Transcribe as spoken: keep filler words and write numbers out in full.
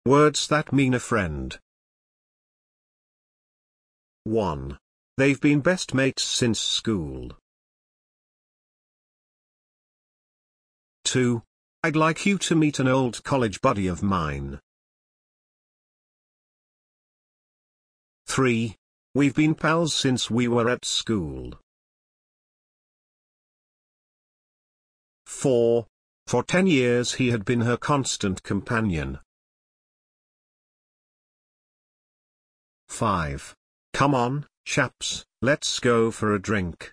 Words that mean a friend. one. They've been best mates since school. two. I'd like you to meet an old college buddy of mine. three. We've been pals since we were at school. four. For ten years he had been her constant companion. five. Come on, chaps, let's go for a drink.